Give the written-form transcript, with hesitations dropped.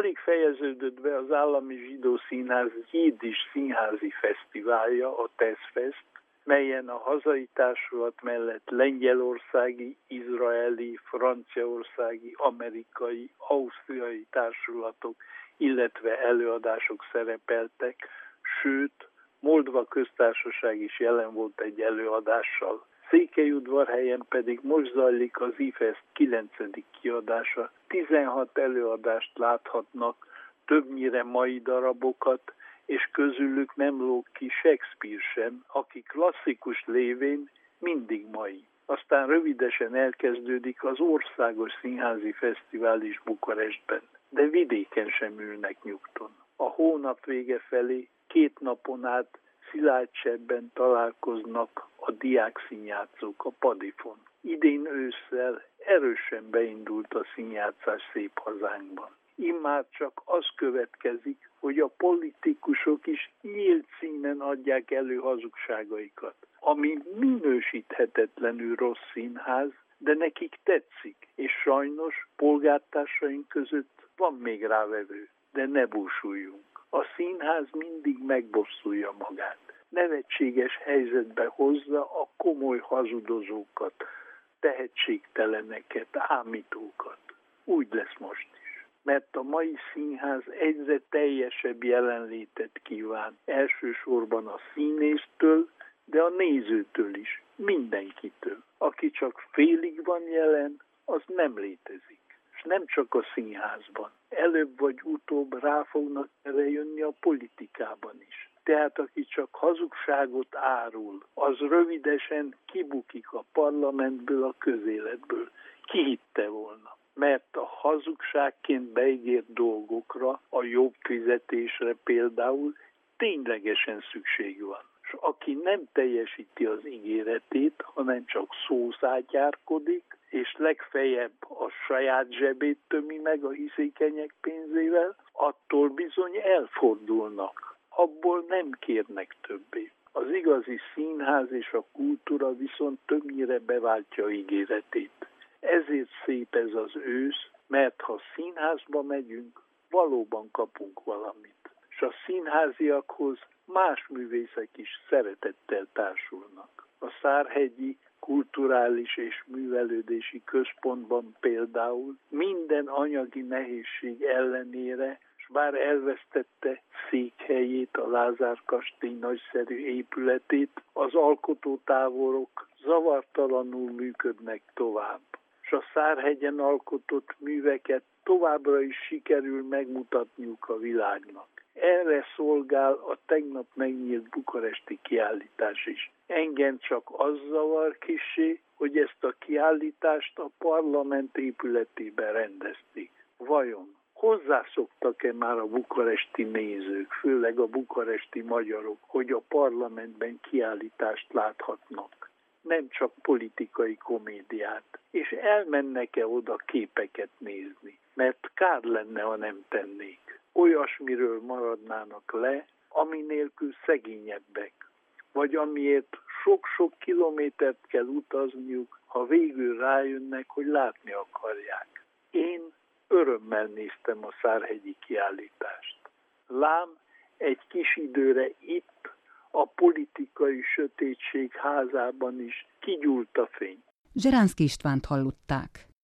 Alig fejeződött be az Állami Zsidó Színház Jiddis Színházi Fesztiválja, a TESZFEST, melyen a hazai társulat mellett lengyelországi, izraeli, franciaországi, amerikai, ausztriai társulatok, illetve előadások szerepeltek, sőt, Moldva köztársaság is jelen volt egy előadással. Székelyudvarhelyen pedig most zajlik az IFEST 9. kiadása. 16 előadást láthatnak, többnyire mai darabokat, és közülük nem lóg ki Shakespeare sem, aki klasszikus lévén mindig mai. Aztán rövidesen elkezdődik az Országos Színházi Fesztivál is Bukarestben, de vidéken sem ülnek nyugton. A hónap vége felé 2 napon át Szilágysebben találkoznak a diákszínjátszók a Padifon. Idén ősszel erősen beindult a színjátszás szép hazánkban. Immár csak az következik, hogy a politikusok is nyílt címen adják elő hazugságaikat, ami minősíthetetlenül rossz színház, de nekik tetszik, és sajnos polgártársaink között van még rávevő, de ne búsuljunk. A színház mindig megbosszulja magát. Nevetséges helyzetbe hozza a komoly hazudozókat, tehetségteleneket, ámítókat. Úgy lesz most is. Mert a mai színház egyre teljesebb jelenlétet kíván. Elsősorban a színésztől, de a nézőtől is. Mindenkitől. Aki csak félig van jelen, az nem létezik. És nem csak a színházban. Előbb vagy utóbb rá fognak erre jönni a politikában is. Tehát aki csak hazugságot árul, az rövidesen kibukik a parlamentből, a közéletből. Ki hitte volna? Mert a hazugságként beígért dolgokra, a jobb fizetésre például ténylegesen szükség van. És aki nem teljesíti az ígéretét, hanem csak szószátyárkodik, és legfeljebb a saját zsebét tömi meg a hiszékenyek pénzével, attól bizony elfordulnak. Abból nem kérnek többé. Az igazi színház és a kultúra viszont többnyire beváltja ígéretét. Ezért szép ez az ősz, mert ha színházba megyünk, valóban kapunk valamit. És a színháziakhoz más művészek is szeretettel társulnak. A Szárhegyi Kulturális és Művelődési Központban például minden anyagi nehézség ellenére, s bár elvesztette székhelyét, a Lázár-kastély nagyszerű épületét, az alkotótáborok zavartalanul működnek tovább. És a Szárhegyen alkotott műveket továbbra is sikerül megmutatniuk a világnak. Erre szolgál a tegnap megnyílt bukaresti kiállítás is. Engem csak az zavar kissé, hogy ezt a kiállítást a parlament épületében rendezték. Vajon hozzászoktak-e már a bukaresti nézők, főleg a bukaresti magyarok, hogy a parlamentben kiállítást láthatnak? Nem csak politikai komédiát. És elmennek-e oda képeket nézni? Mert kár lenne, ha nem tennék. Olyasmiről maradnának le, ami nélkül szegényebbek, vagy amiért sok-sok kilométert kell utazniuk, ha végül rájönnek, hogy látni akarják. Én örömmel néztem a Szárhegyi kiállítást. Lám, egy kis időre itt, a politikai sötétség házában is kigyúlt a fény. Zseránszky Istvánt hallották.